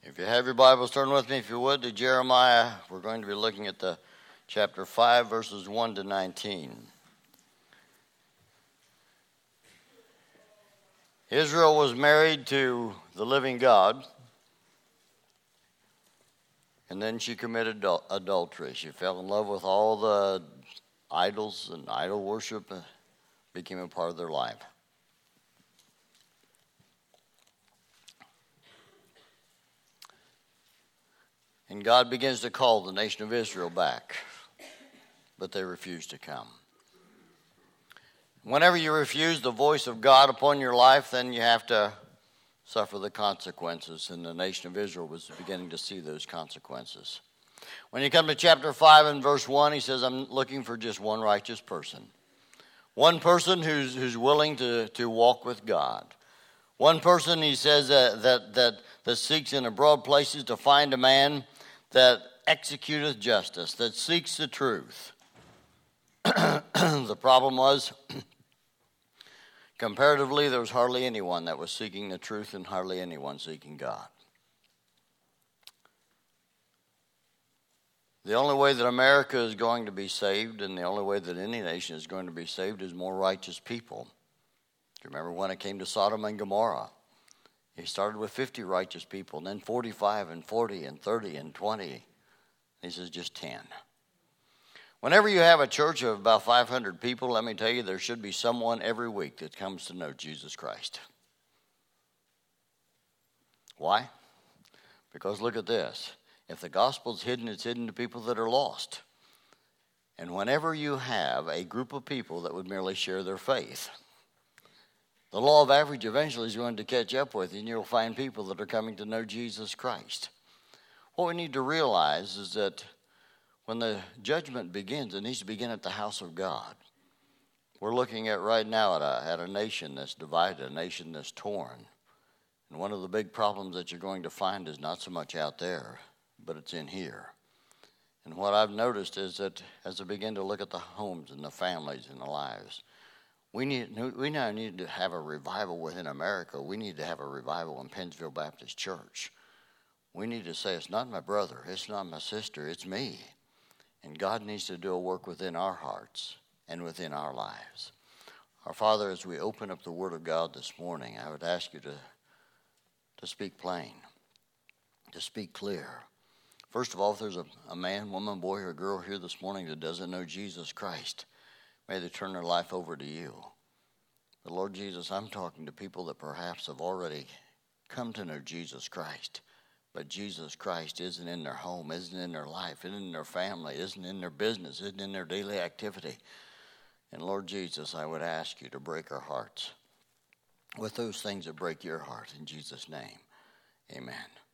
If you have your Bibles, turn with me, if you would, to Jeremiah. We're going to be looking at the chapter 5, verses 1 to 19. Israel was married to the living God, and then she committed adultery. She fell in love with all the idols, and idol worship became a part of their life. And God begins to call the nation of Israel back, but they refuse to come. Whenever you refuse the voice of God upon your life, then you have to suffer the consequences, and the nation of Israel was beginning to see those consequences. When you come to chapter 5 and verse 1, he says, I'm looking for just one righteous person. One person who's willing to walk with God. One person, he says, that seeks in the broad places to find a man that executeth justice, that seeks the truth. The problem was, comparatively, there was hardly anyone that was seeking the truth and hardly anyone seeking God. The only way that America is going to be saved, and the only way that any nation is going to be saved, is more righteous people. Do you remember when it came to Sodom and Gomorrah? He started with 50 righteous people, and then 45 and 40 and 30 and 20. He says just 10. Whenever you have a church of about 500 people, let me tell you, there should be someone every week that comes to know Jesus Christ. Why? Because look at this. If the gospel's hidden, it's hidden to people that are lost. And whenever you have a group of people that would merely share their faith, the law of average eventually is going to catch up with you, and you'll find people that are coming to know Jesus Christ. What we need to realize is that when the judgment begins, it needs to begin at the house of God. We're looking at right now at a nation that's divided, a nation that's torn. And one of the big problems that you're going to find is not so much out there, but it's in here. And what I've noticed is that as I begin to look at the homes and the families and the lives, we now need to have a revival within America. We need to have a revival in Pennsville Baptist Church. We need to say, it's not my brother, it's not my sister, it's me. And God needs to do a work within our hearts and within our lives. Our Father, as we open up the Word of God this morning, I would ask you to speak plain, to speak clear. First of all, if there's a man, woman, boy, or girl here this morning that doesn't know Jesus Christ, may they turn their life over to you. But Lord Jesus, I'm talking to people that perhaps have already come to know Jesus Christ. But Jesus Christ isn't in their home, isn't in their life, isn't in their family, isn't in their business, isn't in their daily activity. And Lord Jesus, I would ask you to break our hearts with those things that break your heart. In Jesus' name, amen.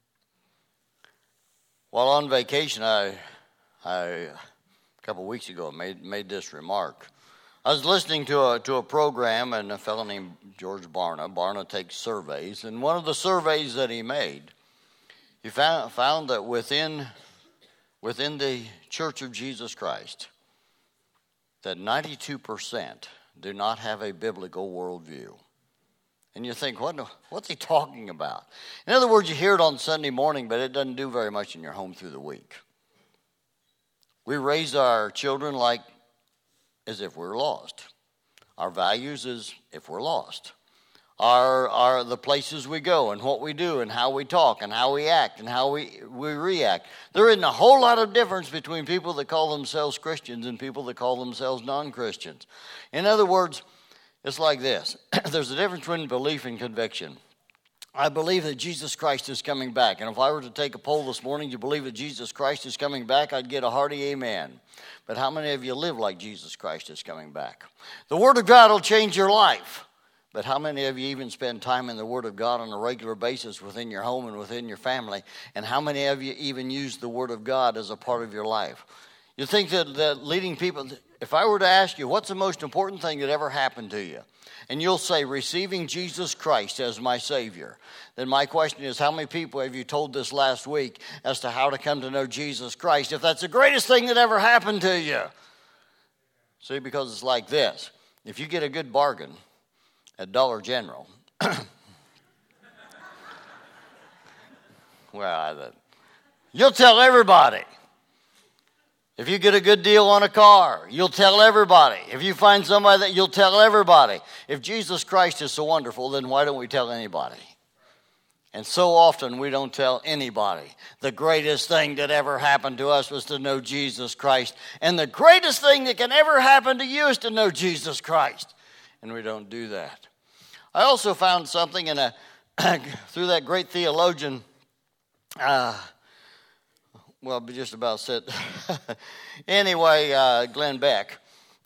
While on vacation, a couple of weeks ago, made this remark. I was listening to a program, and a fellow named George Barna. Barna takes surveys, and one of the surveys that he made, he found that within the Church of Jesus Christ, that 92% do not have a biblical worldview. And you think, what's he talking about? In other words, you hear it on Sunday morning, but it doesn't do very much in your home through the week. We raise our children as if we're lost. Our values is if we're lost. Are the places we go and what we do and how we talk and how we act and how we react. There isn't a whole lot of difference between people that call themselves Christians and people that call themselves non-Christians. In other words, it's like this. There's a difference between belief and conviction. I believe that Jesus Christ is coming back. And if I were to take a poll this morning, do you believe that Jesus Christ is coming back? I'd get a hearty amen. But how many of you live like Jesus Christ is coming back? The Word of God will change your life. But how many of you even spend time in the Word of God on a regular basis within your home and within your family? And how many of you even use the Word of God as a part of your life? You think that leading people, if I were to ask you, what's the most important thing that ever happened to you? And you'll say, receiving Jesus Christ as my Savior. Then my question is, how many people have you told this last week as to how to come to know Jesus Christ? If that's the greatest thing that ever happened to you. See, because it's like this. If you get a good bargain at Dollar General, You'll tell everybody. If you get a good deal on a car, you'll tell everybody. If you find somebody that you'll tell everybody. If Jesus Christ is so wonderful, then why don't we tell anybody? And so often we don't tell anybody. The greatest thing that ever happened to us was to know Jesus Christ. And the greatest thing that can ever happen to you is to know Jesus Christ. And we don't do that. I also found something through that great theologian, just about said. Anyway, Glenn Beck.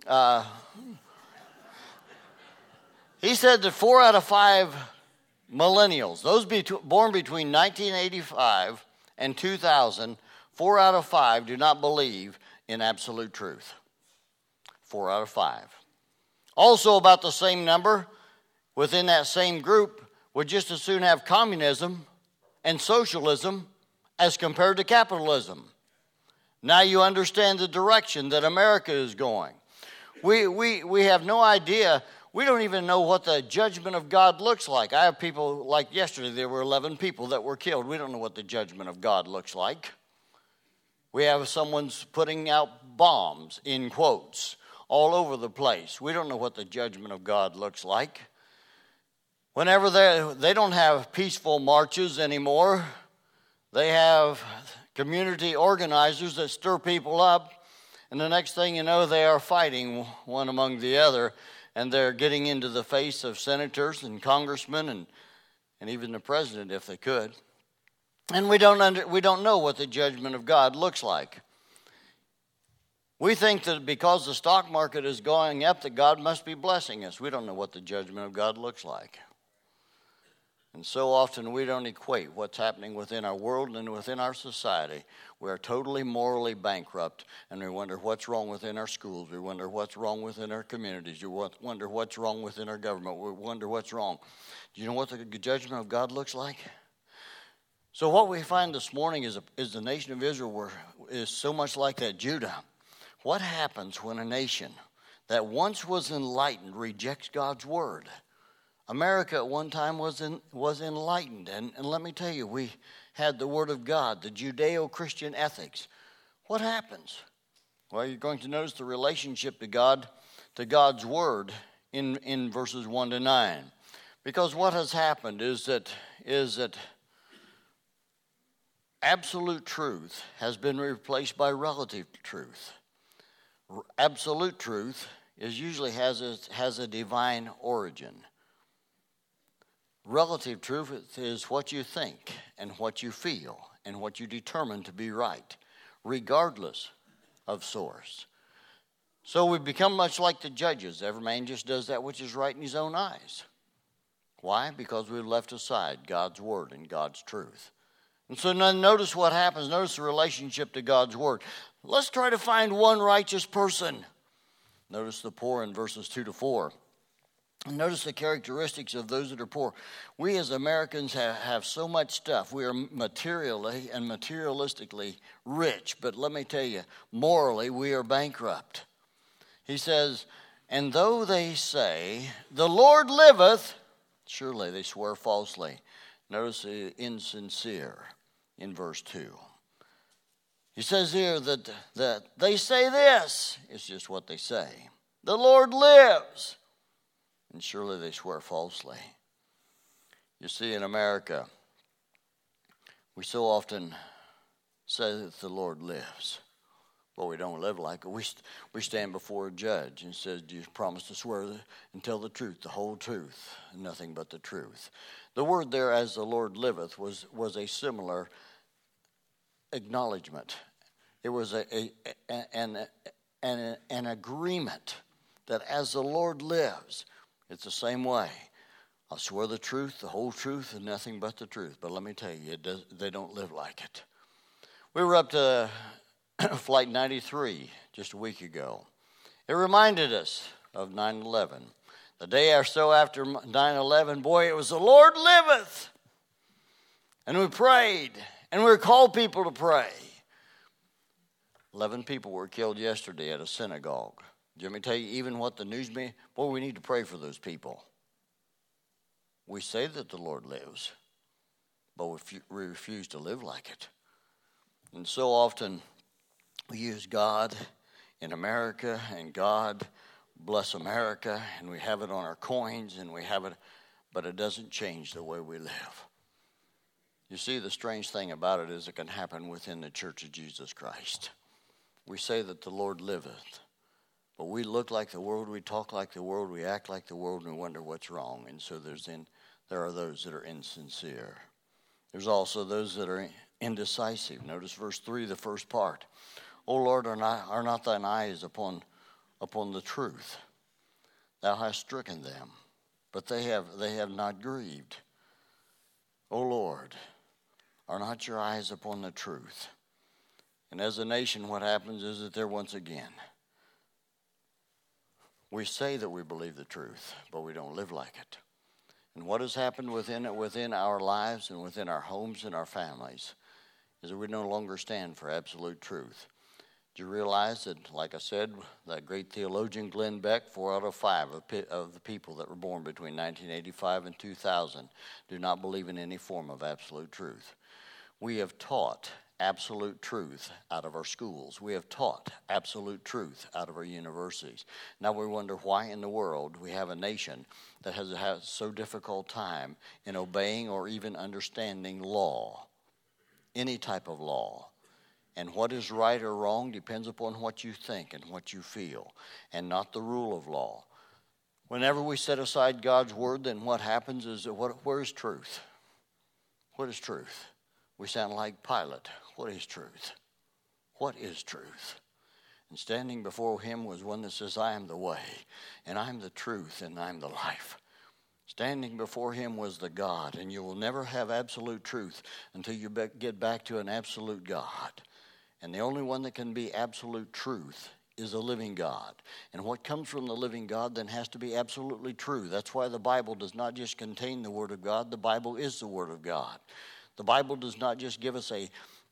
He said that 4 out of 5 millennials, those born between 1985 and 2000, 4 out of 5 do not believe in absolute truth. 4 out of 5. Also, about the same number within that same group would just as soon have communism and socialism as compared to capitalism. Now you understand the direction that America is going. We have no idea. We don't even know what the judgment of God looks like. I have people, like yesterday, there were 11 people that were killed. We don't know what the judgment of God looks like. We have someone's putting out bombs, in quotes, all over the place. We don't know what the judgment of God looks like. Whenever they don't have peaceful marches anymore, they have community organizers that stir people up, and the next thing you know, they are fighting one among the other, and they're getting into the face of senators and congressmen and even the president if they could. And we don't know what the judgment of God looks like. We think that because the stock market is going up that God must be blessing us. We don't know what the judgment of God looks like. And so often we don't equate what's happening within our world and within our society. We are totally morally bankrupt, and we wonder what's wrong within our schools. We wonder what's wrong within our communities. We wonder what's wrong within our government. We wonder what's wrong. Do you know what the judgment of God looks like? So what we find this morning is the nation of Israel is so much like that Judah. What happens when a nation that once was enlightened rejects God's word? America at one time was enlightened, and let me tell you, we had the Word of God, the Judeo-Christian ethics. What happens? Well, you're going to notice the relationship to God's Word in verses 1 to 9. Because what has happened is that absolute truth has been replaced by relative truth. Absolute truth usually has a divine origin. Relative truth is what you think and what you feel and what you determine to be right, regardless of source. So we become much like the judges. Every man just does that which is right in his own eyes. Why? Because we've left aside God's word and God's truth. And so now notice what happens. Notice the relationship to God's word. Let's try to find one righteous person. Notice the poor in verses 2 to 4. And notice the characteristics of those that are poor. We as Americans have so much stuff. We are materially and materialistically rich. But let me tell you, morally, we are bankrupt. He says, and though they say, the Lord liveth, surely they swear falsely. Notice the insincere in verse 2. He says here that they say this. It's just what they say. The Lord lives. And surely they swear falsely. You see, in America, we so often say that the Lord lives, but we don't live like it. We stand before a judge and says, do you promise to swear and tell the truth, the whole truth, and nothing but the truth? The word there, as the Lord liveth, was a similar acknowledgement. It was an agreement that as the Lord lives, it's the same way. I swear the truth, the whole truth, and nothing but the truth. But let me tell you, they don't live like it. We were up to Flight 93 just a week ago. It reminded us of 9/11. The day or so after 9/11, boy, it was the Lord liveth. And we prayed, and we called people to pray. 11 people were killed yesterday at a synagogue. Let me tell you, even what the news means, boy, we need to pray for those people. We say that the Lord lives, but we refuse to live like it. And so often we use God in America and God bless America, and we have it on our coins, and we have it, but it doesn't change the way we live. You see, the strange thing about it is it can happen within the Church of Jesus Christ. We say that the Lord liveth, but we look like the world, we talk like the world, we act like the world, and we wonder what's wrong. And so there are those that are insincere. There's also those that are indecisive. Notice verse 3, the first part. O Lord, are not thine eyes upon the truth? Thou hast stricken them, but they have not grieved. O Lord, are not your eyes upon the truth? And as a nation, what happens is that there once again, we say that we believe the truth, but we don't live like it. And what has happened within our lives and within our homes and our families is that we no longer stand for absolute truth. Do you realize that, like I said, that great theologian Glenn Beck, 4 out of 5 of the people that were born between 1985 and 2000 do not believe in any form of absolute truth. We have taught absolute truth out of our schools. We have taught absolute truth out of our universities. Now we wonder why in the world we have a nation that has had so difficult time in obeying or even understanding law, any type of law. And what is right or wrong depends upon what you think and what you feel, and not the rule of law. Whenever we set aside God's word, then what happens is that where is truth? What is truth? We sound like Pilate. What is truth? What is truth? And standing before him was one that says, I am the way, and I am the truth, and I am the life. Standing before him was the God, and you will never have absolute truth until you get back to an absolute God. And the only one that can be absolute truth is a living God. And what comes from the living God then has to be absolutely true. That's why the Bible does not just contain the Word of God. The Bible is the Word of God. The Bible does not just give us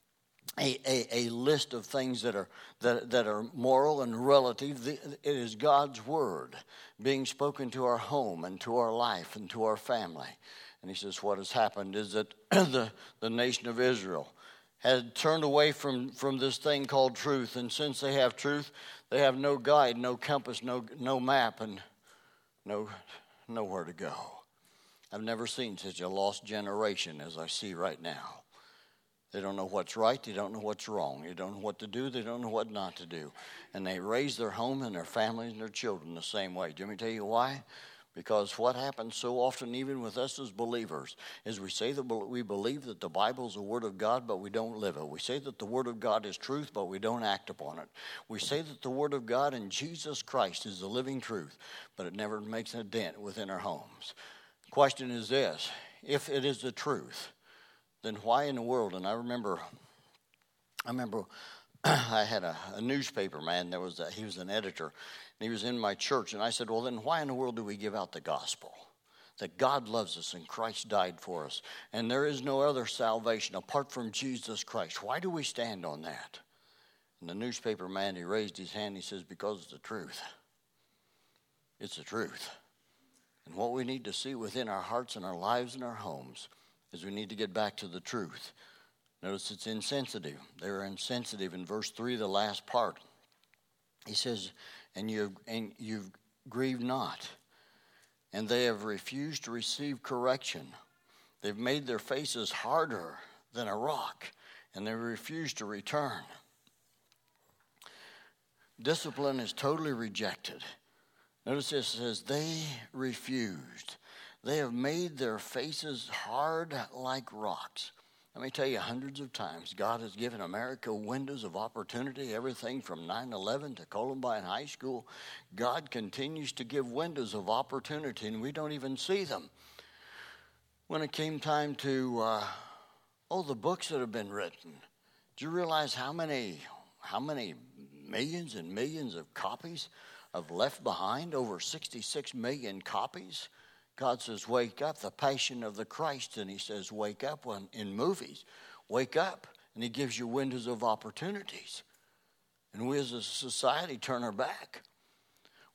a list of things that are moral and relative. It is God's Word being spoken to our home and to our life and to our family. And he says what has happened is that the nation of Israel had turned away from this thing called truth. And since they have truth, they have no guide, no compass, no map, and nowhere to go. I've never seen such a lost generation as I see right now. They don't know what's right. They don't know what's wrong. They don't know what to do. They don't know what not to do. And they raise their home and their families and their children the same way. Do you want me to tell you why? Because what happens so often, even with us as believers, is we say that we believe that the Bible is the Word of God, but we don't live it. We say that the Word of God is truth, but we don't act upon it. We say that the Word of God and Jesus Christ is the living truth, but it never makes a dent within our homes. The question is this: if it is the truth, then why in the world? And I remember I had a newspaper man. He was an editor. And he was in my church, and I said, well, then why in the world do we give out the gospel? That God loves us and Christ died for us, and there is no other salvation apart from Jesus Christ. Why do we stand on that? And the newspaper man, he raised his hand, he says, because it's the truth. It's the truth. And what we need to see within our hearts and our lives and our homes is we need to get back to the truth. Notice it's insensitive. They're insensitive. In verse 3, the last part, he says, and you've grieved not, and they have refused to receive correction. They've made their faces harder than a rock, and they refuse to return. Discipline is totally rejected. Notice this, it says they refused. They have made their faces hard like rocks. Let me tell you, hundreds of times God has given America windows of opportunity, everything from 9/11 to Columbine High School. God continues to give windows of opportunity, and we don't even see them. When it came time to, the books that have been written, do you realize how many millions and millions of copies of Left Behind? Over 66 million copies. God says, wake up, the passion of the Christ. And he says, wake up in movies. Wake up. And he gives you windows of opportunities. And we as a society turn our back.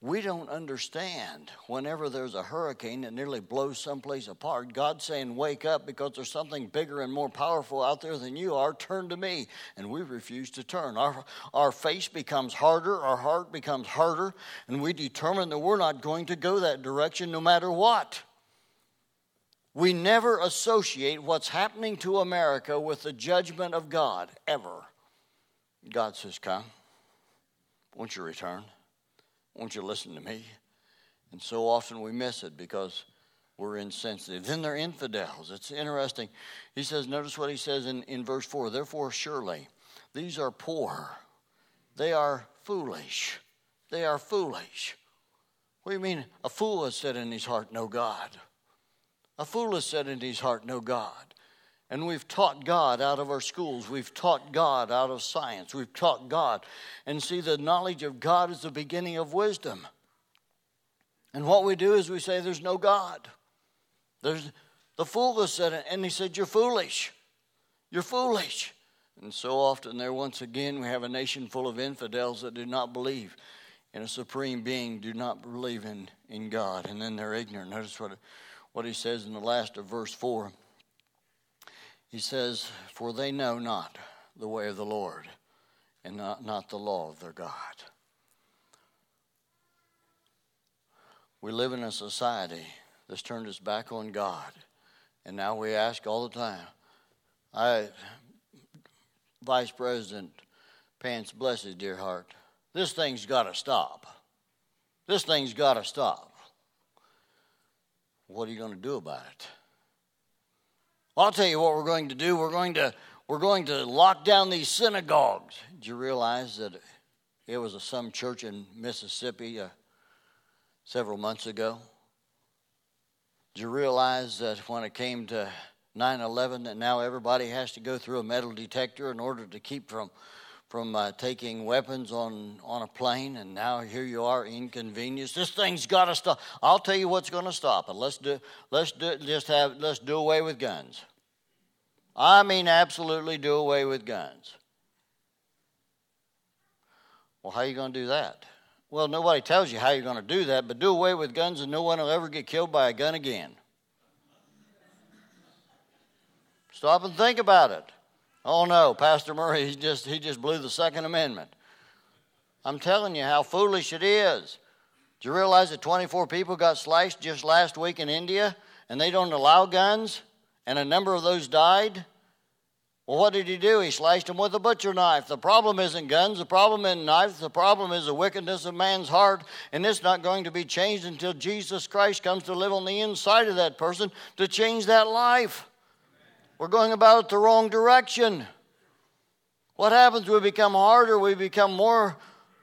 We don't understand whenever there's a hurricane that nearly blows someplace apart, God's saying, wake up because there's something bigger and more powerful out there than you are. Turn to me. And we refuse to turn. Our face becomes harder, our heart becomes harder, and we determine that we're not going to go that direction no matter what. We never associate what's happening to America with the judgment of God, ever. God says, come, won't you return? Won't you listen to me? And so often we miss it because we're insensitive. Then they're infidels. It's interesting. He says, notice what he says in verse 4. Therefore, surely, these are poor. They are foolish. They are foolish. What do you mean? A fool has said in his heart, no God. A fool has said in his heart, no God. And we've taught God out of our schools. We've taught God out of science. We've taught God. And see, the knowledge of God is the beginning of wisdom. And what we do is we say there's no God. The fool has said it, and he said, you're foolish. You're foolish. And so often there, once again, we have a nation full of infidels that do not believe in a supreme being, do not believe in God. And then they're ignorant. Notice what he says in the last of verse 4. He says, for they know not the way of the Lord and not the law of their God. We live in a society that's turned its back on God. And now we ask all the time, Vice President Pence, bless his dear heart, this thing's got to stop. This thing's got to stop. What are you going to do about it? Well, I'll tell you what we're going to do. We're going to lock down these synagogues. Did you realize that it was some church in Mississippi several months ago? Did you realize that when it came to 9/11 that now everybody has to go through a metal detector in order to keep from taking weapons on a plane, and now here you are, inconvenienced. This thing's got to stop. I'll tell you what's going to stop it. Let's do away with guns. I mean, absolutely do away with guns. Well, how are you going to do that? Well, nobody tells you how you're going to do that, but do away with guns and no one will ever get killed by a gun again. Stop and think about it. Oh no, Pastor Murray, he just blew the Second Amendment. I'm telling you how foolish it is. Do you realize that 24 people got sliced just last week in India and they don't allow guns and a number of those died? Well, what did he do? He sliced them with a butcher knife. The problem isn't guns. The problem isn't knives. The problem is the wickedness of man's heart, and it's not going to be changed until Jesus Christ comes to live on the inside of that person to change that life. We're going about it the wrong direction. What happens? We become harder. We become more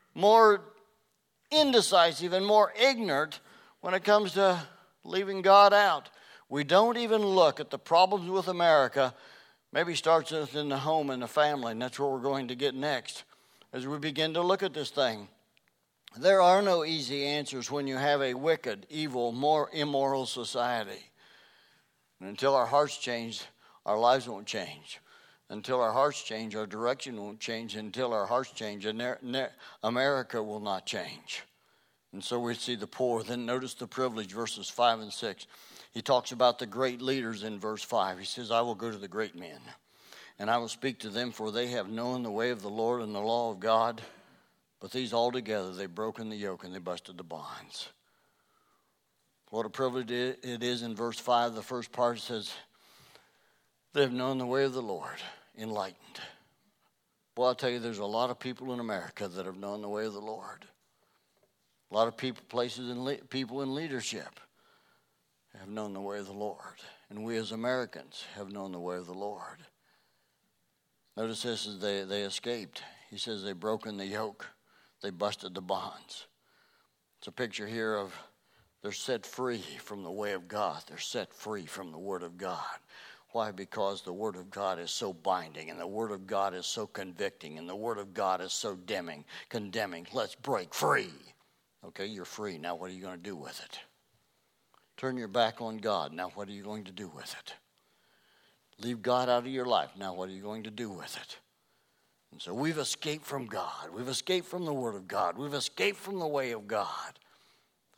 indecisive and more ignorant when it comes to leaving God out. We don't even look at the problems with America. Maybe starts in the home and the family, and that's where we're going to get next as we begin to look at this thing. There are no easy answers when you have a wicked, evil, more immoral society. And until our hearts change, our lives won't change. Until our hearts change, our direction won't change. Until our hearts change, America will not change. And so we see the poor. Then notice the privilege, verses 5 and 6. He talks about the great leaders in verse 5. He says, I will go to the great men, and I will speak to them, for they have known the way of the Lord and the law of God. But these altogether, they've broken the yoke and they busted the bonds. What a privilege it is in verse 5. The first part says, they've known the way of the Lord, enlightened. Well, I'll tell you, there's a lot of people in America that have known the way of the Lord. A lot of people, places, and people in leadership have known the way of the Lord. And we as Americans have known the way of the Lord. Notice this, is they escaped. He says they've broken the yoke. They busted the bonds. It's a picture here of they're set free from the way of God. They're set free from the Word of God. Why? Because the Word of God is so binding, and the Word of God is so convicting, and the Word of God is so condemning. Let's break free. Okay, you're free. Now what are you going to do with it? Turn your back on God. Now what are you going to do with it? Leave God out of your life. Now what are you going to do with it? And so we've escaped from God. We've escaped from the Word of God. We've escaped from the way of God.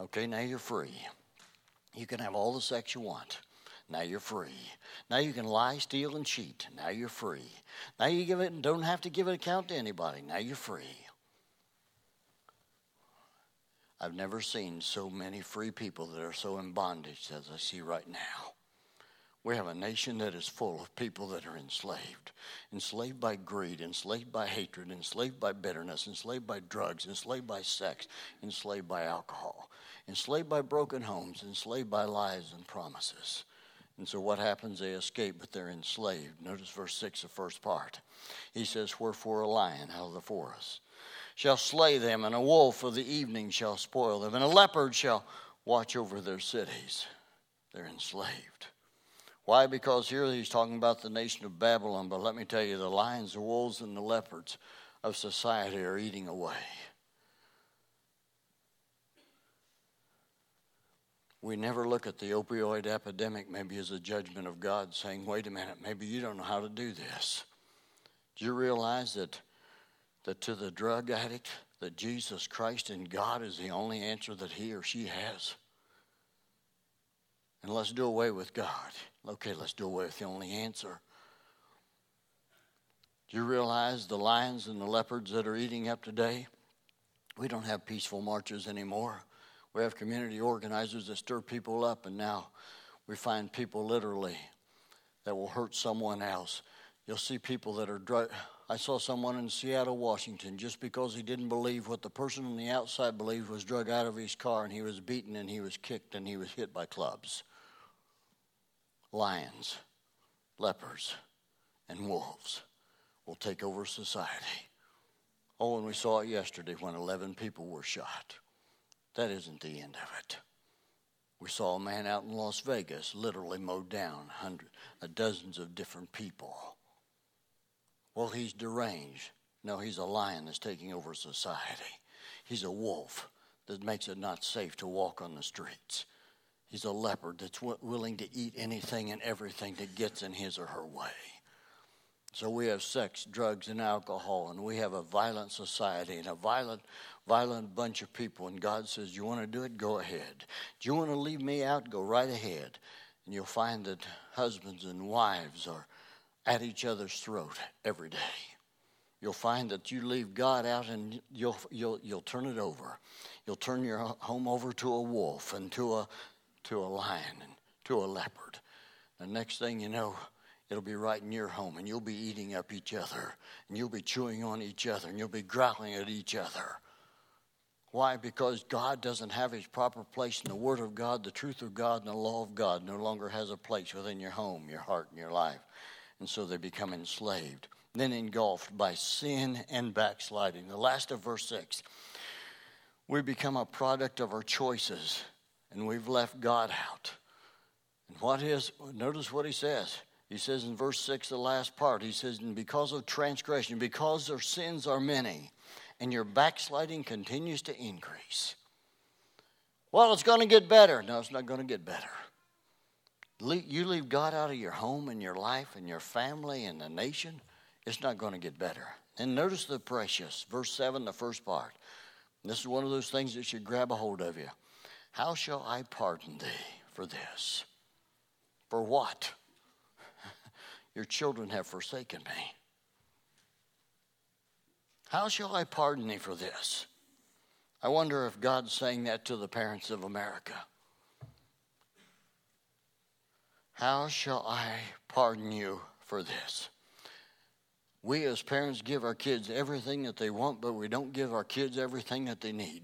Okay, now you're free. You can have all the sex you want. Now you're free. Now you can lie, steal, and cheat. Now you're free. Now you don't have to give an account to anybody. Now you're free. I've never seen so many free people that are so in bondage as I see right now. We have a nation that is full of people that are enslaved by greed, enslaved by hatred, enslaved by bitterness, enslaved by drugs, enslaved by sex, enslaved by alcohol, enslaved by broken homes, enslaved by lies and promises. And so what happens? They escape, but they're enslaved. Notice verse 6, the first part. He says, wherefore a lion out of the forest shall slay them, and a wolf of the evening shall spoil them, and a leopard shall watch over their cities. They're enslaved. Why? Because here he's talking about the nation of Babylon, but let me tell you, the lions, the wolves, and the leopards of society are eating away. We never look at the opioid epidemic maybe as a judgment of God, saying, wait a minute, maybe you don't know how to do this. Do you realize that to the drug addict, that Jesus Christ and God is the only answer that he or she has? And let's do away with God. Okay, let's do away with the only answer. Do you realize the lions and the leopards that are eating up today? We don't have peaceful marches anymore. We have community organizers that stir people up, and now we find people literally that will hurt someone else. You'll see people that are I saw someone in Seattle, Washington, just because he didn't believe what the person on the outside believed, was drug out of his car, and he was beaten and he was kicked and he was hit by clubs. Lions, leopards, and wolves will take over society. Oh, and we saw it yesterday when 11 people were shot. That isn't the end of it. We saw a man out in Las Vegas literally mowed down dozens of different people. Well, he's deranged. No, he's a lion that's taking over society. He's a wolf that makes it not safe to walk on the streets. He's a leopard that's willing to eat anything and everything that gets in his or her way. So we have sex, drugs, and alcohol, and we have a violent society and a violent bunch of people. And God says, you want to do it? Go ahead. Do you want to leave me out? Go right ahead. And you'll find that husbands and wives are at each other's throat every day. You'll find that you leave God out and you'll turn it over. You'll turn your home over to a wolf and to a lion and to a leopard. The next thing you know, it'll be right in your home, and you'll be eating up each other, and you'll be chewing on each other, and you'll be growling at each other. Why? Because God doesn't have his proper place in the Word of God, the truth of God, and the law of God no longer has a place within your home, your heart, and your life. And so they become enslaved, then engulfed by sin and backsliding. The last of verse 6. We become a product of our choices, and we've left God out. And notice what he says. He says in verse 6, the last part, he says, and because of transgression, because their sins are many, and your backsliding continues to increase. Well, it's going to get better. No, it's not going to get better. You leave God out of your home and your life and your family and the nation, it's not going to get better. And notice the precious, verse 7, the first part. This is one of those things that should grab a hold of you. How shall I pardon thee for this? For what? Your children have forsaken me. How shall I pardon thee for this? I wonder if God's saying that to the parents of America. How shall I pardon you for this? We as parents give our kids everything that they want, but we don't give our kids everything that they need.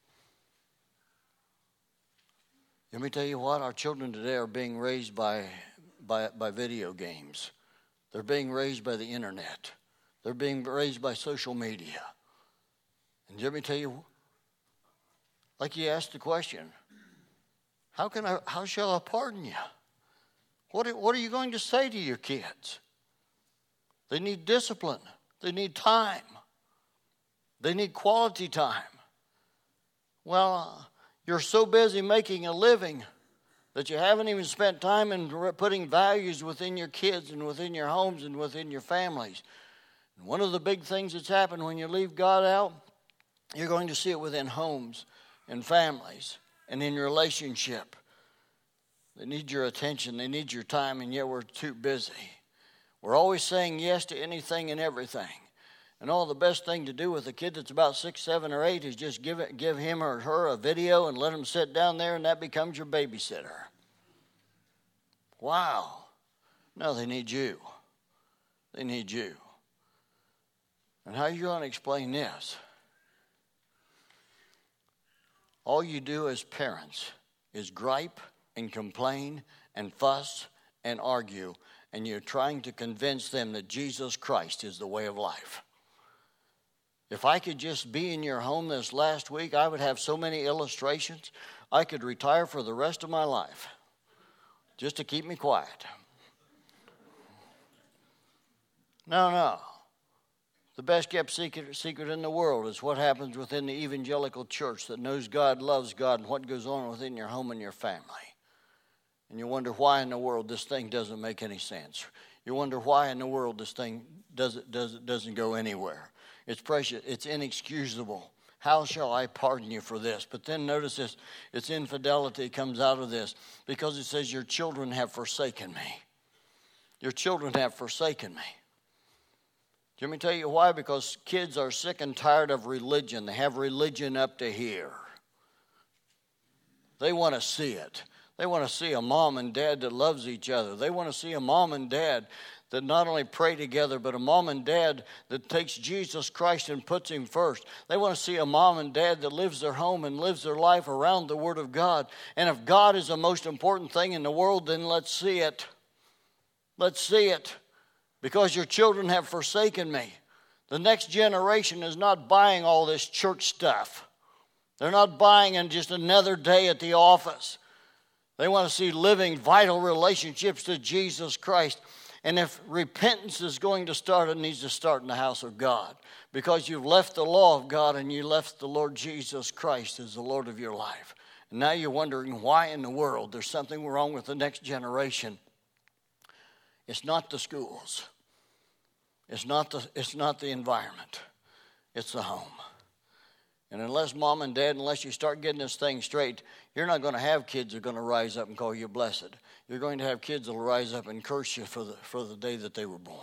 Let me tell you what, our children today are being raised by video games. They're being raised by the internet. They're being raised by social media. And let me tell you, like you asked the question, how shall I pardon you? What are you going to say to your kids? They need discipline. They need time. They need quality time. Well, you're so busy making a living that you haven't even spent time in putting values within your kids and within your homes and within your families. And one of the big things that's happened when you leave God out, you're going to see it within homes and families. and in your relationship. They need your attention. They need your time, and yet we're too busy. We're always saying yes to anything and everything. And all the best thing to do with a kid that's about 6, 7, or 8 is just give him or her a video and let them sit down there, and that becomes your babysitter. Wow. No, they need you. They need you. And how are you going to explain this? All you do as parents is gripe and complain and fuss and argue, and you're trying to convince them that Jesus Christ is the way of life. If I could just be in your home this last week, I would have so many illustrations, I could retire for the rest of my life just to keep me quiet. No. The best kept secret in the world is what happens within the evangelical church that knows God, loves God, and what goes on within your home and your family. And you wonder why in the world this thing doesn't make any sense. You wonder why in the world this thing doesn't go anywhere. It's precious. It's inexcusable. How shall I pardon you for this? But then notice this. Its infidelity comes out of this because it says your children have forsaken me. Your children have forsaken me. Let me tell you why. Because kids are sick and tired of religion. They have religion up to here. They want to see it. They want to see a mom and dad that loves each other. They want to see a mom and dad that not only pray together, but a mom and dad that takes Jesus Christ and puts him first. They want to see a mom and dad that lives their home and lives their life around the Word of God. And if God is the most important thing in the world, then let's see it. Let's see it. Because your children have forsaken me. The next generation is not buying all this church stuff. They're not buying in just another day at the office. They want to see living, vital relationships to Jesus Christ. And if repentance is going to start, it needs to start in the house of God. Because you've left the law of God and you left the Lord Jesus Christ as the Lord of your life. And now you're wondering why in the world there's something wrong with the next generation. It's not the schools. It's not the environment. It's the home. And unless mom and dad, unless you start getting this thing straight, you're not going to have kids that are going to rise up and call you blessed. You're going to have kids that will rise up and curse you for the day that they were born.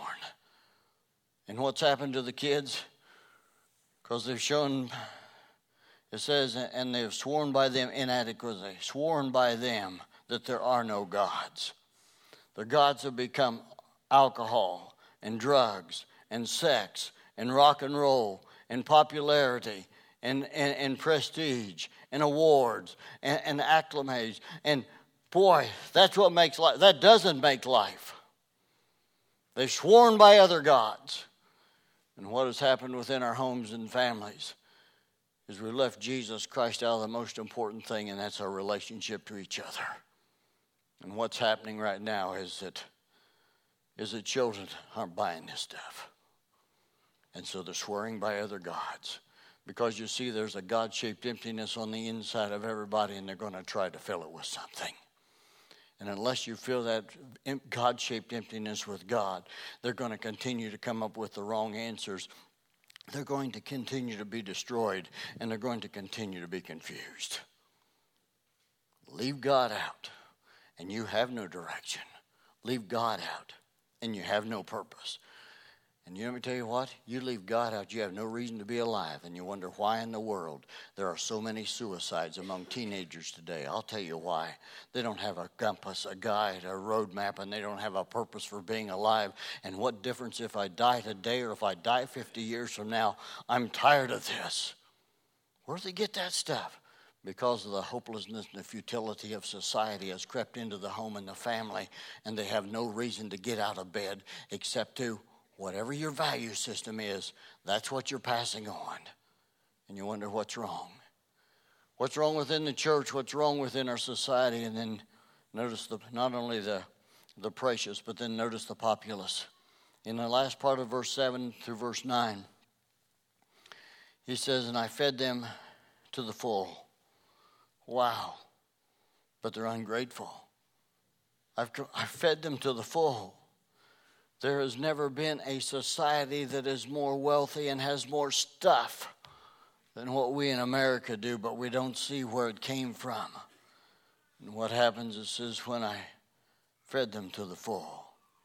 And what's happened to the kids? Because they've shown, it says, and they've sworn by them inadequately, sworn by them that there are no gods. Their gods have become alcohol and drugs and sex and rock and roll and popularity and prestige and awards and acclimates. And boy, that's what makes life. That doesn't make life. They've sworn by other gods. And what has happened within our homes and families is we left Jesus Christ out of the most important thing, and that's our relationship to each other. And what's happening right now is that children aren't buying this stuff. And so they're swearing by other gods. Because you see, there's a God-shaped emptiness on the inside of everybody, and they're going to try to fill it with something. And unless you fill that God-shaped emptiness with God, they're going to continue to come up with the wrong answers. They're going to continue to be destroyed, and they're going to continue to be confused. Leave God out, and you have no direction. Leave God out, and you have no purpose. And let me tell you what, you leave God out, you have no reason to be alive, and you wonder why in the world there are so many suicides among teenagers today. I'll tell you why. They don't have a compass, a guide, a roadmap, and they don't have a purpose for being alive. And what difference if I die today or if I die 50 years from now? I'm tired of this. Where do they get that stuff? Because of the hopelessness and the futility of society has crept into the home and the family, and they have no reason to get out of bed except to whatever your value system is, that's what you're passing on. And you wonder what's wrong. What's wrong within the church? What's wrong within our society? And then notice not only the precious, but then notice the populace. In the last part of verse 7 through verse 9, he says, and I fed them to the full. Wow. But they're ungrateful. I've fed them to the full. There has never been a society that is more wealthy and has more stuff than what we in America do, but we don't see where it came from. And what happens, it says, when I fed them to the full.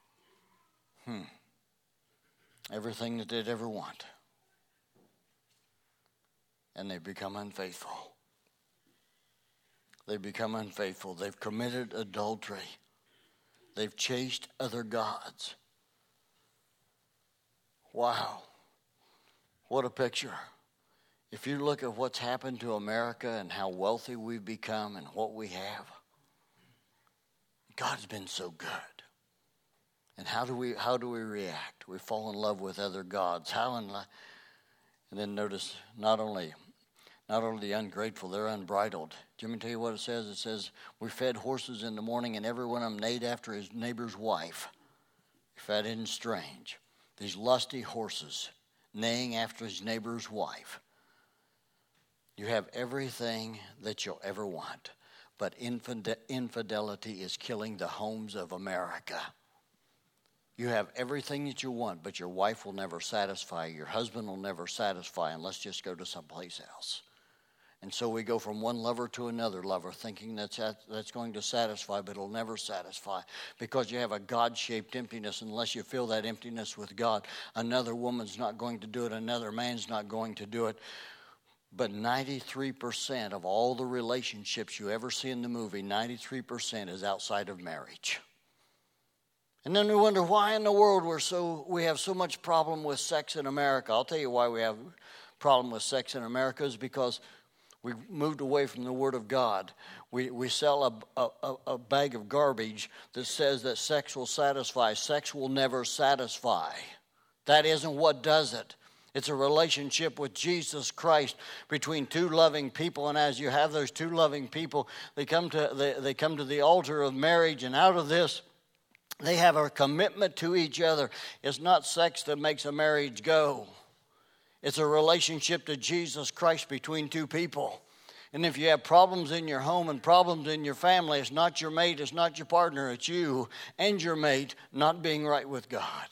Everything that they'd ever want. And they become unfaithful. They become unfaithful. They've committed adultery. They've chased other gods. Wow. What a picture. If you look at what's happened to America and how wealthy we've become and what we have, God's been so good. And how do we react? We fall in love with other gods. And then notice not only the ungrateful, they're unbridled. Do you want me to tell you what it says? It says, we fed horses in the morning and every one of them neighed after his neighbor's wife. If that isn't strange. These lusty horses neighing after his neighbor's wife. You have everything that you'll ever want, but infidelity is killing the homes of America. You have everything that you want, but your wife will never satisfy. Your husband will never satisfy, and let's just go to someplace else. And so we go from one lover to another lover, thinking that's going to satisfy, but it'll never satisfy because you have a God-shaped emptiness. Unless you fill that emptiness with God, another woman's not going to do it, another man's not going to do it. But 93% of all the relationships you ever see in the movie, 93% is outside of marriage. And then we wonder why in the world we have so much problem with sex in America. I'll tell you why we have problem with sex in America is because we moved away from the Word of God. We sell a bag of garbage that says that sex will satisfy. Sex will never satisfy. That isn't what does it. It's a relationship with Jesus Christ between two loving people, and as you have those two loving people, they come to the altar of marriage, and out of this, they have a commitment to each other. It's not sex that makes a marriage go. It's a relationship to Jesus Christ between two people. And if you have problems in your home and problems in your family, it's not your mate, it's not your partner, it's you and your mate not being right with God.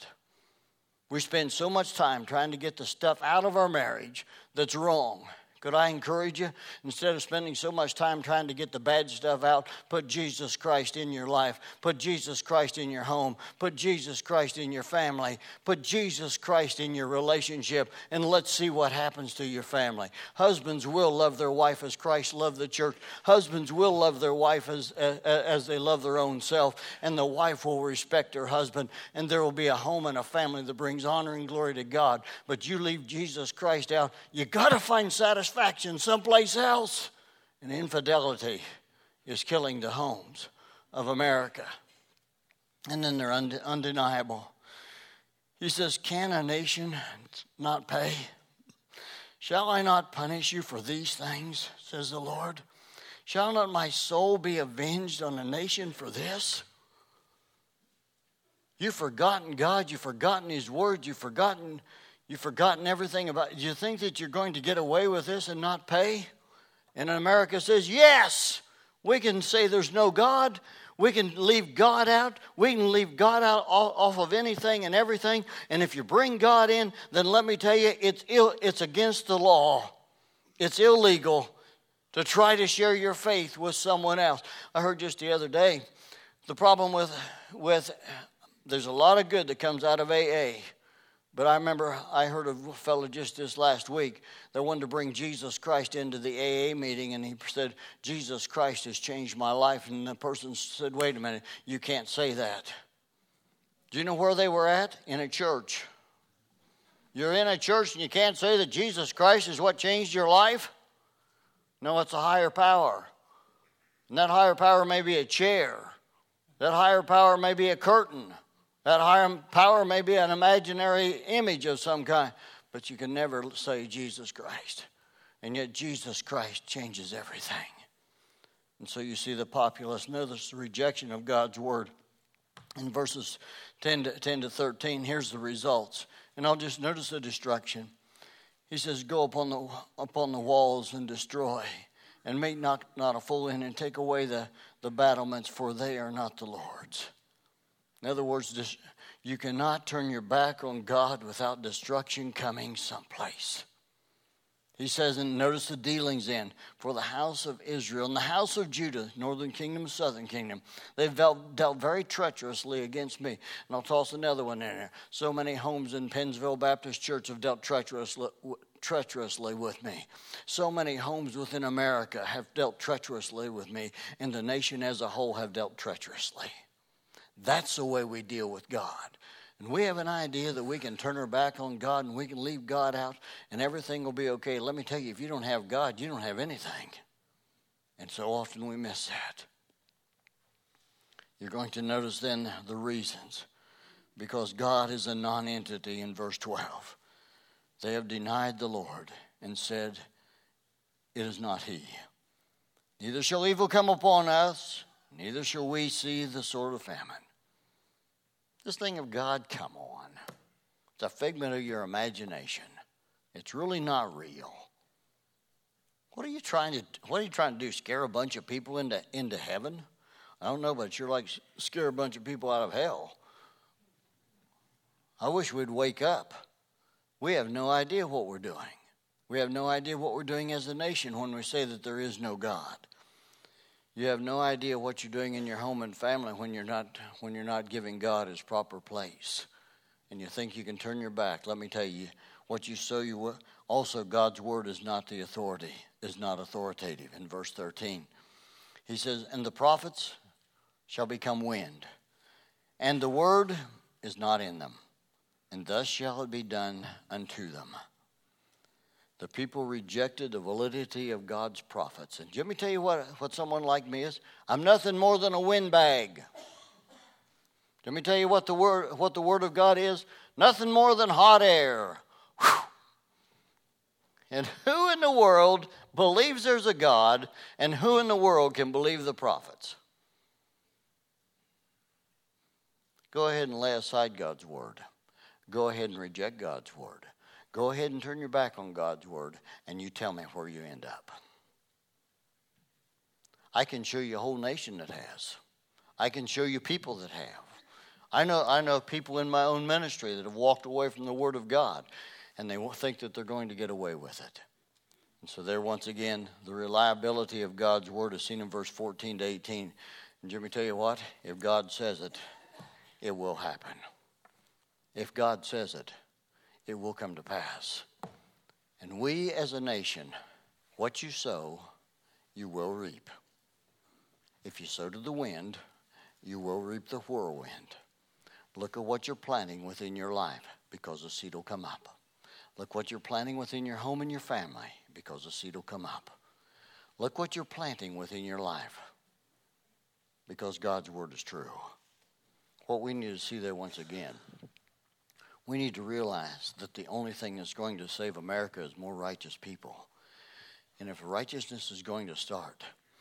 We spend so much time trying to get the stuff out of our marriage that's wrong. Could I encourage you, instead of spending so much time trying to get the bad stuff out, put Jesus Christ in your life. Put Jesus Christ in your home. Put Jesus Christ in your family. Put Jesus Christ in your relationship, and let's see what happens to your family. Husbands will love their wife as Christ loved the church. Husbands will love their wife as they love their own self, and the wife will respect her husband, and there will be a home and a family that brings honor and glory to God. But you leave Jesus Christ out, you got to find satisfaction someplace else. And infidelity is killing the homes of America. And then they're undeniable. He says, can a nation not pay? Shall I not punish you for these things, says the Lord? Shall not my soul be avenged on a nation for this? You've forgotten God, you've forgotten His word, you've forgotten everything about it. Do you think that you're going to get away with this and not pay? And America says, yes, we can say there's no God. We can leave God out. We can leave God out off of anything and everything. And if you bring God in, then let me tell you, it's against the law. It's illegal to try to share your faith with someone else. I heard just the other day, the problem with there's a lot of good that comes out of AA. But I remember I heard a fellow just this last week that wanted to bring Jesus Christ into the AA meeting, and he said, Jesus Christ has changed my life. And the person said, wait a minute, you can't say that. Do you know where they were at? In a church. You're in a church and you can't say that Jesus Christ is what changed your life? No, it's a higher power. And that higher power may be a chair. That higher power may be a curtain. That higher power may be an imaginary image of some kind, but you can never say Jesus Christ. And yet Jesus Christ changes everything. And so you see the populace, notice the rejection of God's word. In verses 10 to 13, here's the results. And I'll just notice the destruction. He says, go upon the walls and destroy, and make not a full end, and take away the battlements, for they are not the Lord's. In other words, you cannot turn your back on God without destruction coming someplace. He says, and notice the dealings in, for the house of Israel and the house of Judah, northern kingdom, southern kingdom, they've dealt very treacherously against me. And I'll toss another one in there. So many homes in Pennsville Baptist Church have dealt treacherously with me. So many homes within America have dealt treacherously with me, and the nation as a whole have dealt treacherously. That's the way we deal with God. And we have an idea that we can turn our back on God and we can leave God out and everything will be okay. Let me tell you, if you don't have God, you don't have anything. And so often we miss that. You're going to notice then the reasons. Because God is a non-entity in verse 12. They have denied the Lord and said, it is not he. Neither shall evil come upon us, neither shall we see the sword of famine. This thing of God, come on. It's a figment of your imagination. It's really not real. What are you trying to do? Scare a bunch of people into heaven? I don't know, but you're like scare a bunch of people out of hell. I wish we'd wake up. We have no idea what we're doing. We have no idea what we're doing as a nation when we say that there is no God. You have no idea what you're doing in your home and family when you're not giving God his proper place. And you think you can turn your back. Let me tell you, what you sow you will. Also, God's word is not the authority, is not authoritative. In verse 13, he says, and the prophets shall become wind, and the word is not in them, and thus shall it be done unto them. The people rejected the validity of God's prophets. And let me tell you what someone like me is. I'm nothing more than a windbag. Let me tell you what the word of God is. Nothing more than hot air. Whew. And who in the world believes there's a God, and who in the world can believe the prophets? Go ahead and lay aside God's word. Go ahead and reject God's word. Go ahead and turn your back on God's word, and you tell me where you end up. I can show you a whole nation that has. I can show you people that have. I know people in my own ministry that have walked away from the word of God, and they think that they're going to get away with it. And so there, once again, the reliability of God's word is seen in verse 14 to 18. And let me tell you what, if God says it, it will happen. If God says it, it will come to pass. And we as a nation, what you sow, you will reap. If you sow to the wind, you will reap the whirlwind. Look at what you're planting within your life, because the seed will come up. Look what you're planting within your home and your family, because the seed will come up. Look what you're planting within your life, because God's word is true. What we need to see there once again, we need to realize that the only thing that's going to save America is more righteous people. And if righteousness is going to start,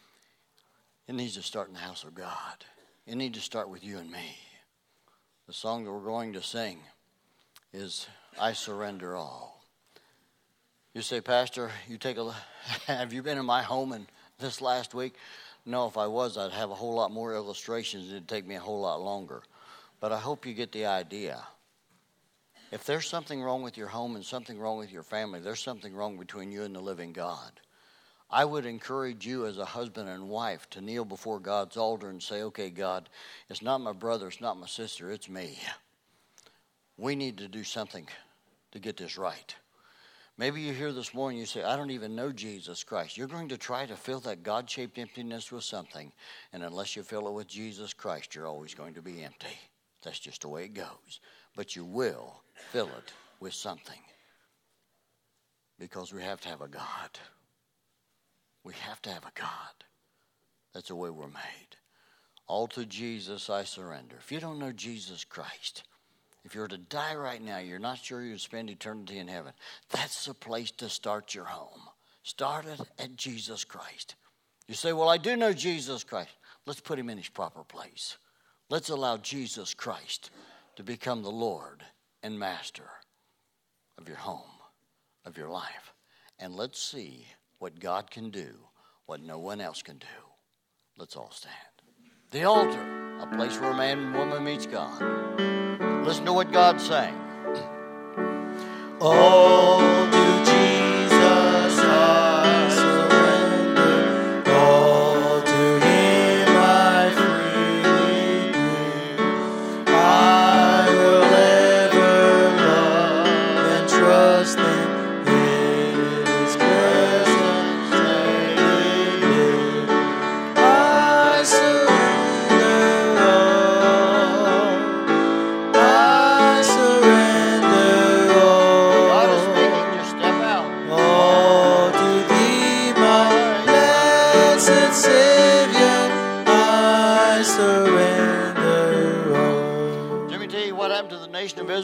it needs to start in the house of God. It needs to start with you and me. The song that we're going to sing is I Surrender All. You say, Pastor, have you been in my home in this last week? No, if I was, I'd have a whole lot more illustrations. It'd take me a whole lot longer. But I hope you get the idea. If there's something wrong with your home and something wrong with your family, there's something wrong between you and the living God. I would encourage you as a husband and wife to kneel before God's altar and say, okay, God, it's not my brother, it's not my sister, it's me. We need to do something to get this right. Maybe you're here this morning, you say, I don't even know Jesus Christ. You're going to try to fill that God-shaped emptiness with something, and unless you fill it with Jesus Christ, you're always going to be empty. That's just the way it goes. But you will fill it with something, because we have to have a God. We have to have a God. That's the way we're made. All to Jesus I surrender. If you don't know Jesus Christ, if you were to die right now, you're not sure you'll spend eternity in heaven, that's the place to start your home. Start it at Jesus Christ. You say, well, I do know Jesus Christ. Let's put him in his proper place. Let's allow Jesus Christ to become the Lord and Master of your home, of your life. And let's see what God can do, what no one else can do. Let's all stand. The altar, a place where a man and woman meets God. Listen to what God's saying. All to Jesus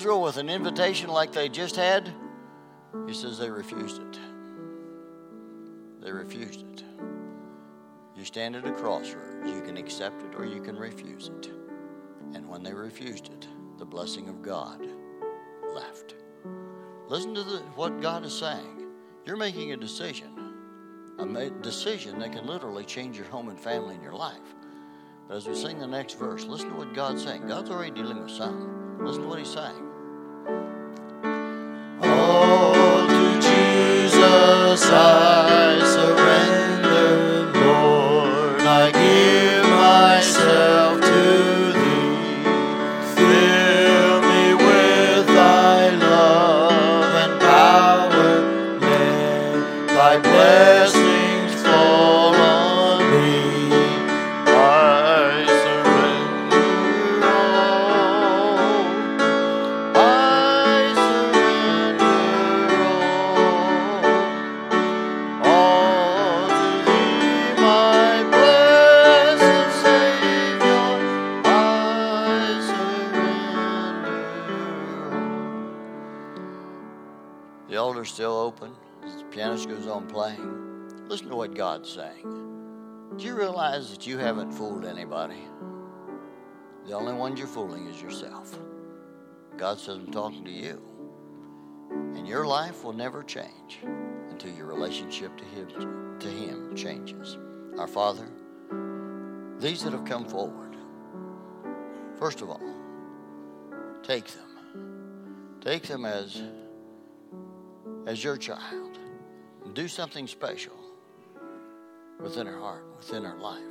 through with an invitation like they just had? He says they refused it. They refused it. You stand at a crossroads. You can accept it or you can refuse it. And when they refused it, the blessing of God left. Listen to what God is saying. You're making a decision that can literally change your home and family and your life. But as we sing the next verse, listen to what God's saying. God's already dealing with some. Listen to what he's saying. Oh, to Jesus I surrender, Lord. I give myself to thee. Fill me with thy love and power. Let thy blessings fall on me. I surrender all. I surrender all to thee, my blessed Savior. I surrender all. The altar's still open as the pianist goes on playing. Listen to what God's saying. Do you realize that you haven't fooled anybody? The only one you're fooling is yourself. God says, I'm talking to you. And your life will never change until your relationship to Him changes. Our Father, these that have come forward, first of all, take them. Take them as your child. And do something special within her heart, within her life.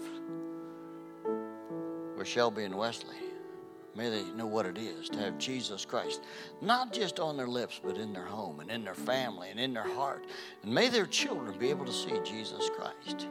With Shelby and Wesley, may they know what it is to have Jesus Christ, not just on their lips, but in their home and in their family and in their heart. And may their children be able to see Jesus Christ.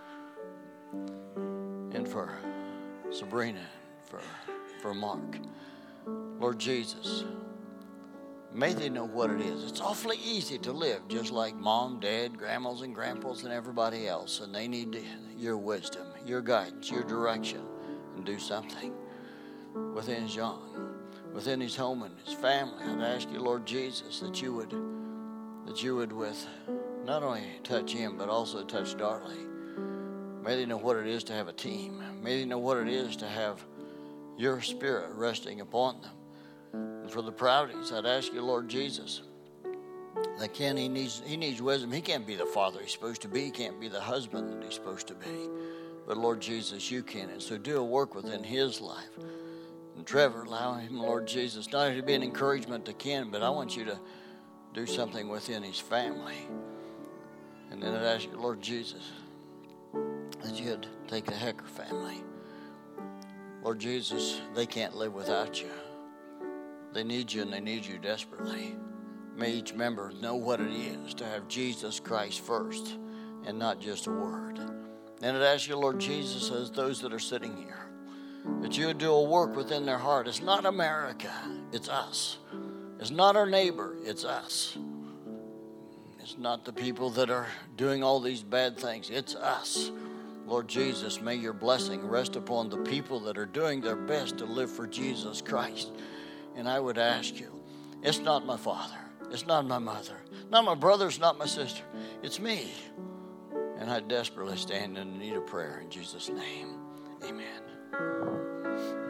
And for Sabrina, for Mark, Lord Jesus, may they know what it is. It's awfully easy to live just like mom, dad, grandmas, and grandpas, and everybody else. And they need your wisdom, your guidance, your direction, and do something within John, within his home and his family. I'd ask you, Lord Jesus, that you would with not only touch him, but also touch Darley. May they know what it is to have a team. May they know what it is to have your spirit resting upon them. And for the Proudies, I'd ask you, Lord Jesus, that Ken, he needs wisdom. He can't be the father he's supposed to be. He can't be the husband that he's supposed to be. But Lord Jesus, you can. And so do a work within his life. And Trevor, allow him, Lord Jesus, not only to be an encouragement to Ken, but I want you to do something within his family. And then I'd ask you, Lord Jesus, that you'd take the Hecker family. Lord Jesus, they can't live without you. They need you, and they need you desperately. May each member know what it is to have Jesus Christ first and not just a word. And I'd ask you, Lord Jesus, as those that are sitting here, that you would do a work within their heart. It's not America, it's us. It's not our neighbor, it's us. It's not the people that are doing all these bad things, it's us. Lord Jesus, may your blessing rest upon the people that are doing their best to live for Jesus Christ. And I would ask you, it's not my father, it's not my mother, not my brother, it's not my sister, it's me. And I desperately stand in need of prayer in Jesus' name. Amen.